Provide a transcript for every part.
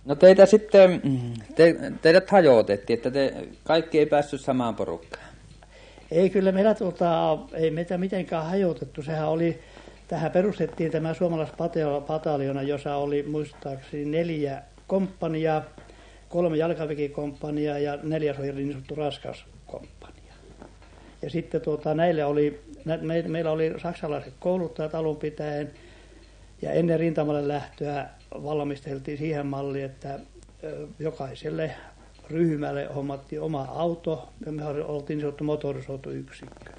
No teitä sitten, teidät hajotettiin, että te kaikki ei päässyt samaan porukkaan. Ei kyllä meillä ei meitä mitenkään hajotettu. Sehän oli, tähän perustettiin tämä suomalaispataljona, jossa oli muistaakseni 4 komppaniaa, 3 jalkaväkikomppaniaa ja 4 oli niin sanottu raskas komppania. Ja sitten meillä oli saksalaiset kouluttajat alun pitäen, ja ennen rintamalle lähtöä valmisteltiin siihen malliin, että jokaiselle ryhmälle hommattiin oma auto, ja me oltiin niin sanottu motorisoitu yksikkö.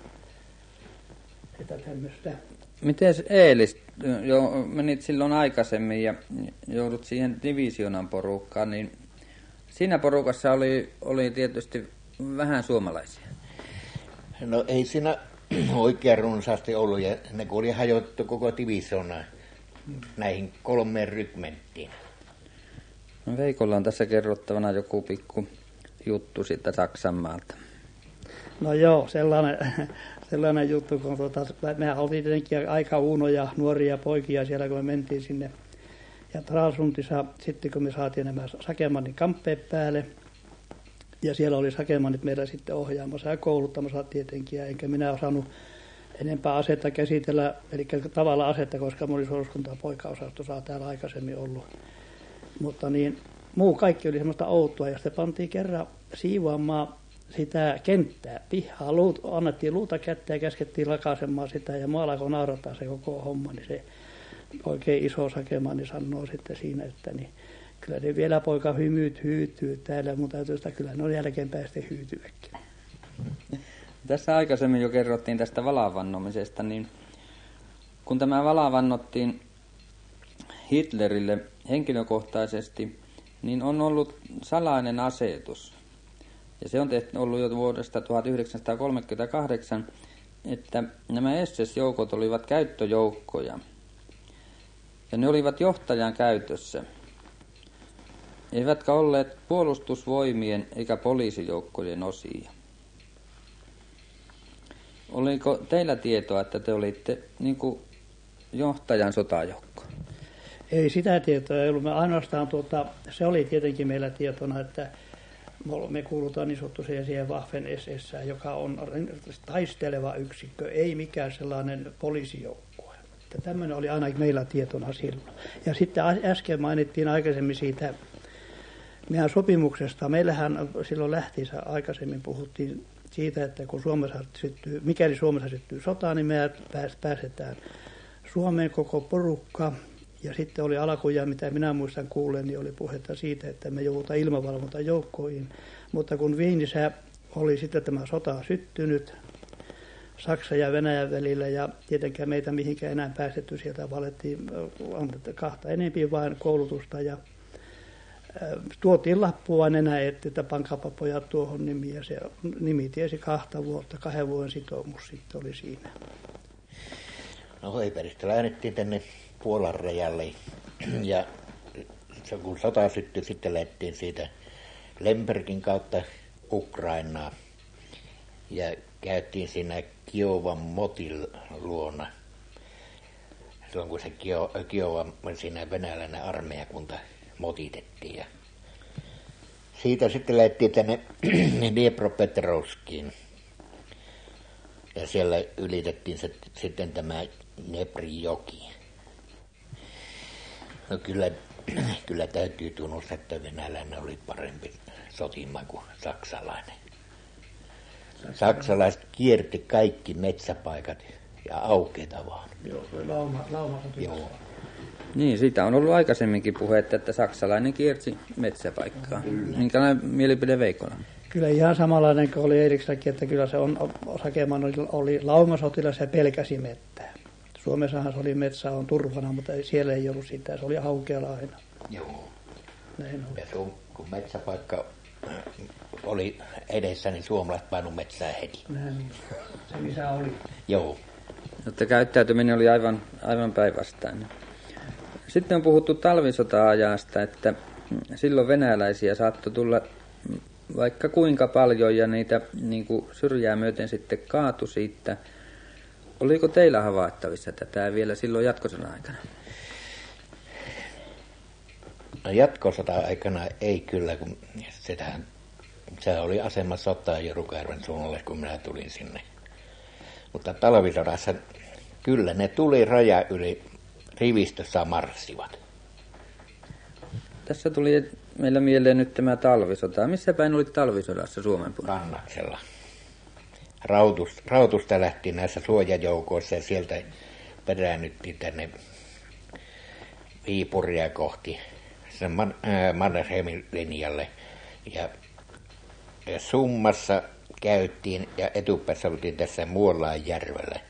Sitä tämmöistä. Miten Eelis, menit silloin aikaisemmin ja joudut siihen divisioonan porukkaan, niin siinä porukassa oli tietysti vähän suomalaisia. No ei siinä oikein runsaasti ollut, ja ne kun oli hajotettu koko divisioona näihin 3 rykmenttiin. No Veikolla on tässä kerrottavana joku pikku juttu siitä Saksanmaalta. No joo, sellainen juttu, kun mehän oltiin tietenkin aika uunoja nuoria poikia siellä, kun me mentiin sinne. Ja Traalsundissa sitten, kun me saatiin nämä Sakemannin kamppeet päälle, ja siellä oli Sakemannit meillä sitten ohjaamassa ja kouluttamassa tietenkin, enkä minä osannut enempää asetta käsitellä, eli tavalla asetta, koska mä olin suoriskuntaa poikaosastossa täällä aikaisemmin ollut. Mutta niin, muu kaikki oli semmoista outoa, ja sitten pantiin kerran siivoamaan sitä kenttää, pihaa, annettiin luuta kättä ja käskettiin lakaisemaan sitä, ja mua alkoi naurattaa se koko homma, niin se oikein iso Sakemanni sanoo sitten siinä, että niin, kyllä ne vielä poika hyytyy täällä, mutta täytyy sitä kyllä ne on jälkeenpäin sitten hyytyäkin. Tässä aikaisemmin jo kerrottiin tästä valavannomisesta, niin kun tämä valavannottiin Hitlerille henkilökohtaisesti, niin on ollut salainen asetus. Ja se on ollut jo vuodesta 1938, että nämä SS-joukot olivat käyttöjoukkoja. Ja ne olivat johtajan käytössä. Eivätkä olleet puolustusvoimien eikä poliisijoukkojen osia. Oliko teillä tietoa, että te olitte niin kuin johtajan sotajoukko? Ei sitä tietoa ei ollut. Me ainoastaan se oli tietenkin meillä tietona, että me kuulutaan niin sanottu siihen Waffen SS, joka on taisteleva yksikkö, ei mikään sellainen poliisijoukkue. Tämmöinen oli aina meillä tietona silloin. Ja sitten äsken mainittiin aikaisemmin siitä meidän sopimuksesta. Meillähän silloin lähtiessä aikaisemmin puhuttiin siitä, että kun mikäli Suomessa syttyy sota, niin me pääsetään Suomeen koko porukka. Ja sitten oli alkuja, mitä minä muistan kuulen, niin oli puhetta siitä, että me joudutaan ilmavalvontajoukkoihin. Mutta kun Viinissä oli sitten tämä sota syttynyt Saksan ja Venäjän välillä, ja tietenkään meitä mihinkään enää päästetty, sieltä valettiin kahta enempi vain koulutusta, ja tuotiin lappua enää, että pankaapa pojat tuohon nimiin, ja se nimi tiesi 2 vuotta, 2 vuoden sitoumus sitten oli siinä. No Hoiperistä lähdettiin tänne Puolan rajalle, ja kun sota syttyi, sitten lähdettiin siitä Lembergin kautta Ukrainaan, ja käytiin siinä Kiovan Motil luona, silloin kun se Kiova, siinä venäläinen armeijakunta motitettiin, ja siitä sitten lähdettiin tänne Dniepropetrovskiin, ja siellä ylitettiin sitten tämä Dneprin joki. No kyllä täytyy tunnustaa, että venäläinen oli parempi sotimaan kuin saksalainen. Saksalaiset kierti kaikki metsäpaikat ja aukeita vaan. Joo, lauma Joo. Niin, siitä on ollut aikaisemminkin puhetta, että saksalainen kiersi metsäpaikkaa. Minkälainen mielipide Veikolla? Kyllä ihan samanlainen kuin oli Eerikselläkin, että kyllä se Sakeman oli laumasotilas ja pelkäsi mettää. Suomessahan se oli metsä on turvana, mutta siellä ei ollut sitä, se oli aukealla aina. Joo. Näin oli. Ja kun metsäpaikka oli edessä, niin suomalaiset painu metsää heti. Näin, se missä oli. Joo. Mutta käyttäytyminen oli aivan päinvastainen. Sitten on puhuttu talvisota-ajasta, että silloin venäläisiä saattoi tulla vaikka kuinka paljon ja niitä niin kuin syrjää myöten sitten kaatui siitä. Oliko teillä havaittavissa tätä vielä silloin jatkosodan aikana? No jatkosota-aikana ei kyllä, kun se oli asema sotaa Jurukajärven suunnalle, kun minä tulin sinne. Mutta talvisodassa kyllä ne tuli raja yli, rivistössä marssivat. Tässä tuli meillä mieleen nyt tämä talvisota. Missä päin olit talvisodassa Suomen puolella? Kannaksella. Rautusta lähti näissä suojajoukoissa ja sieltä peräännyttiin tänne Viipuria kohti sen Mannerheimin linjalle. Ja Summassa käytiin ja etupäässä oltiin tässä Muolaanjärvellä.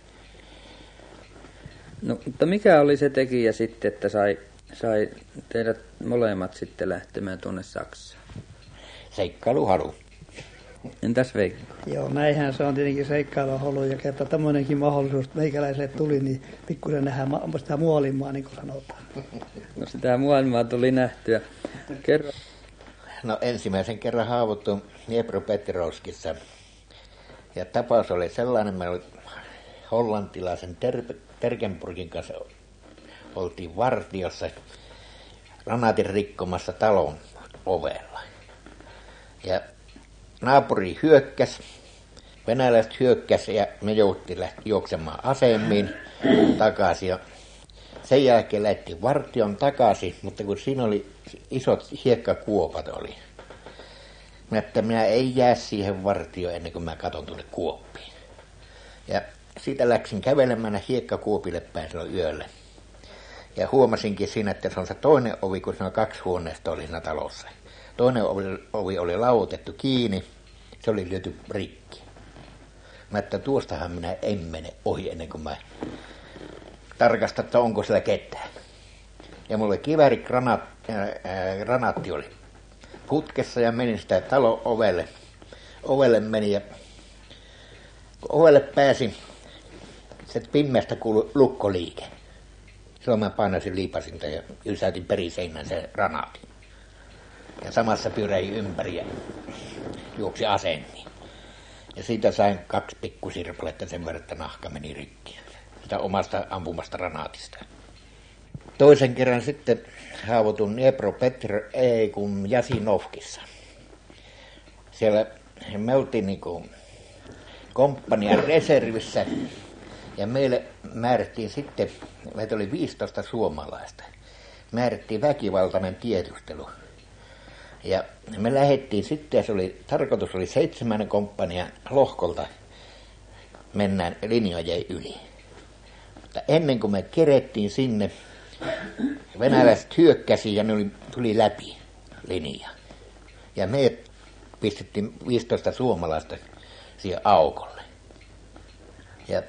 No, mutta mikä oli se tekijä sitten, että sai teidät molemmat sitten lähtemään tuonne Saksaan? Seikkailuhalu. Entäs Veikko? Joo, näinhän se on tietenkin seikkailuhalu ja kerta tämmöinenkin mahdollisuus meikäläiselle tuli, niin pikkusen nähdään sitä muolinmaa, niin kuin sanotaan. No sitä muolinmaa tuli nähtyä. Kerro. No ensimmäisen kerran haavoittu Dniepropetrovskissa. Ja tapaus oli sellainen, me oli hollantilaisen Tergenburgin kanssa oltiin vartiossa granaatin rikkomassa talon ovella. Ja naapuri hyökkäsi, venäläiset hyökkäsi ja me jouduttiin juoksemaan asemiin takaisin. Ja sen jälkeen lähti vartion takaisin, mutta kun siinä oli isot hiekkakuopat oli. Minä ei jää siihen vartioon ennen kuin mä katon tuonne kuoppiin. Ja siitä läksin kävelemään hiekkakuopille päin silloin yölle. Ja huomasinkin siinä, että se on se toinen ovi, kun siinä on 2 huoneesta oli siinä talossa. Toinen ovi oli lauotettu kiinni, se oli lyöty rikki. Mä että tuostahan minä en mene ohi ennen kuin mä tarkastan, että onko siellä ketään. Ja mulle granaatti oli putkessa ja menin sitä talon ovelle. Ovelle meni ja kun ovelle pääsin, se pimeästä kuului lukkoliike. Silloin mä painasin liipasinta ja ylsäytin periseinän sen granaatin. Ja samassa pyöräin ympäri ja juoksi asenniin. Ja siitä sain 2 pikkusirpaletta sen verran, että nahka meni rikki. Sitä omasta ampumasta granaatista. Toisen kerran sitten haavoitun Jasinovkissa. Siellä me oltiin niinku komppanian reservissä ja meille määrättiin sitten, meitä oli 15 suomalaista, määrättiin väkivaltainen tiedustelu. Ja me lähdettiin sitten, ja tarkoitus oli 7. komppanian lohkolta mennään linjojen yli. Mutta ennen kuin me kerettiin sinne, venäläiset hyökkäsi ja ne tuli läpi linja. Ja me pistettiin 15 suomalaista siihen aukolle. Ja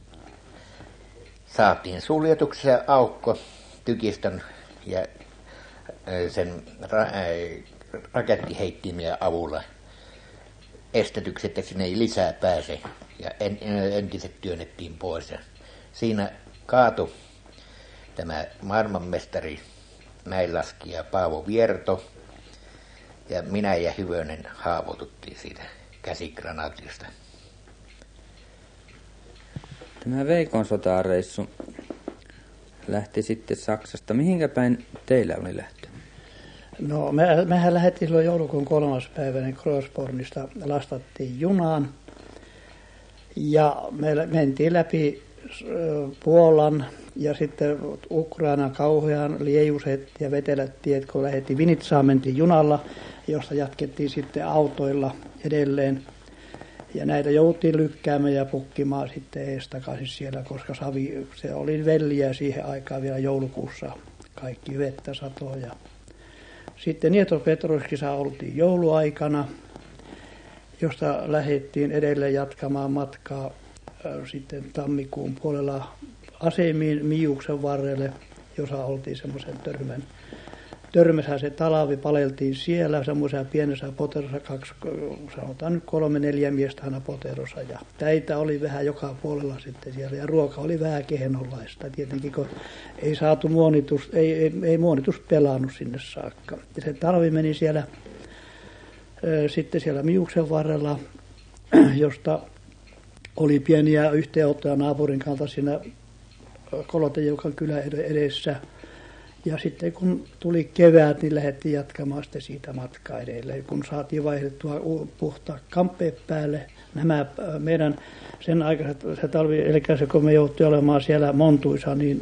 saatiin suljetuksi aukko tykistön ja sen rakettiheittimien avulla estetyksi, että sinne ei lisää pääse. Ja entiset työnnettiin pois. Ja siinä kaatui tämä maailmanmestari mäenlaskija Paavo Vierto. Ja minä ja Hyvönen haavoituttiin siitä käsigranaatista. Tämä Veikon sotareissu lähti sitten Saksasta. Mihinkä päin teillä oli lähtö? No mehän lähdettiin silloin joulukuun 3. päivä, niin Grossbornista lastattiin junaan. Ja me mentiin läpi Puolan ja sitten Ukrainan kauhean liejuset ja vetelät tiet, kun lähdettiin Vinitsaan, mentiin junalla, josta jatkettiin sitten autoilla edelleen. Ja näitä jouttiin lykkäämään ja pukkimaan sitten ees takaisin siellä, koska se oli velliä siihen aikaan vielä joulukuussa. Kaikki vettä satoi. Ja sitten Dniepropetrovskissa oltiin jouluaikana, josta lähdettiin edelleen jatkamaan matkaa sitten tammikuun puolella asemiin Miiuksen varrelle, jossa oltiin semmoisen törmässä se talavi, paleltiin siellä semmoisessa pienessä poterossa, sanotaan nyt 3-4 miestä aina poterossa. Ja täitä oli vähän joka puolella sitten siellä ja ruoka oli vähän kehonlaista. Tietenkin kun ei saatu ei muonitus pelannut sinne saakka. Ja se talvi meni sitten siellä Miiuksen varrella, josta oli pieniä yhteenottoja naapurin kanssa siinä Kolotejokan kylän edessä. Ja sitten kun tuli kevät, niin lähdettiin jatkamaan sitten siitä matkaa edelleen. Kun saatiin vaihdettua puhtaa kamppeet päälle, nämä meidän sen aikaiset, se talvi, eli se kun me joutui olemaan siellä Montuissa, niin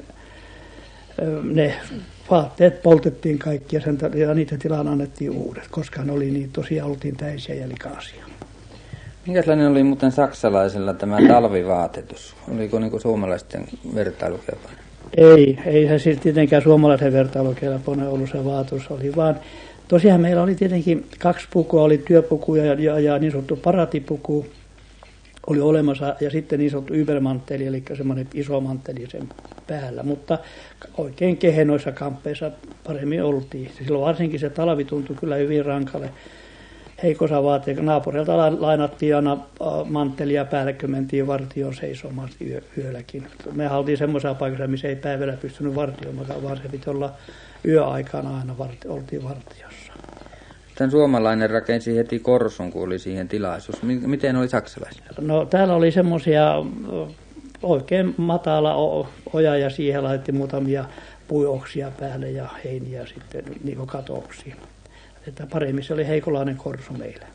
ne vaatteet poltettiin kaikki ja niitä tilaan annettiin uudet, koska ne oli niin tosiaan oltiin täisiä ja likaisia. Minkälainen oli muuten saksalaisella tämä talvivaatetus? Oliko niin kuin suomalaisten vertailukelpoinen? Ei se siis tietenkään suomalaisen vertailukelpoinen ollut se vaatus, oli vaan tosiaan meillä oli tietenkin 2 pukua, oli työpuku ja niin sanottu paratipuku oli olemassa ja sitten niin sanottu ybermantteli, eli semmoinen iso mantteli sen päällä, mutta oikein kehenoissa kamppeissa paremmin oltiin. Silloin varsinkin se talvi tuntui kyllä hyvin rankalle. Heikossa vaatteessa naapurilta lainattiin aina manttelia päälle, kun mentiin vartioon seisomaan yölläkin. Me oltiin semmoisessa paikassa, missä ei päivällä pystynyt vartioimaan, vaan se piti olla yöaikana aina oltiin vartiossa. Tämän suomalainen rakensi heti korsun, kun oli siihen tilaisuus. Miten oli saksalaisilla? No täällä oli semmoisia oikein matala oja ja siihen laitettiin muutamia puioksia päälle ja heiniä sitten niin kuin katoksi. Että paremmin se oli heikkolainen korsu meillä.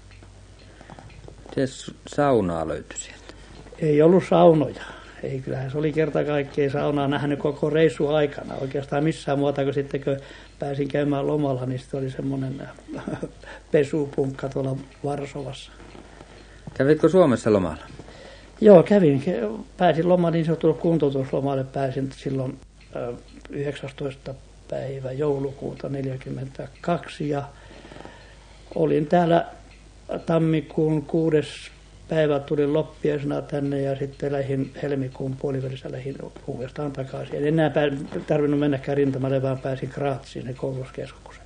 Miten saunaa löytyi sieltä? Ei ollut saunoja. Ei, kyllähän se oli kerta kaikkiaan saunaa nähnyt koko reissu aikana. Oikeastaan missään muuta kuin sitten kun pääsin käymään lomalla, niin sitten oli semmoinen pesupunkka tuolla Varsovassa. Kävitkö Suomessa lomalla? Joo, kävin. Pääsin lomaan niin sanottu kuntoutuslomalle. Pääsin silloin 19. päivä joulukuuta 1942 ja olin täällä tammikuun 6. päivä tulin loppiaisena tänne ja sitten lähdin helmikuun puolivälissä lähdin uudestaan takaisin. En enää tarvinnut mennäkään rintamalle, vaan pääsin Graziin koulutuskeskukseen.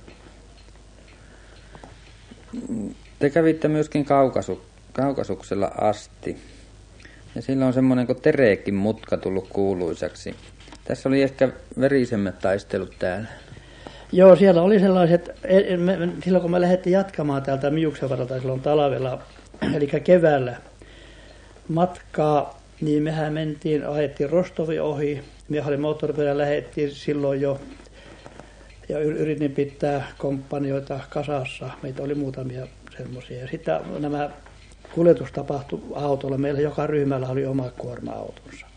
Te kävitte myöskin Kaukasuksella asti. Ja sillä on semmoinen kuin Terekin mutka tullut kuuluisaksi. Tässä oli ehkä verisemmät taistelut täällä. Joo, siellä oli sellaiset, silloin kun me lähdettiin jatkamaan täältä Miuksevaralta silloin talvella, eli keväällä matkaa, niin mehän ajettiin Rostovi ohi. Me oli moottoripyörällä, lähdettiin silloin jo ja yritin pitää komppanioita kasassa. Meitä oli muutamia semmoisia. Ja sitten nämä kuljetus tapahtui autolla. Meillä joka ryhmällä oli oma kuorma-autonsa.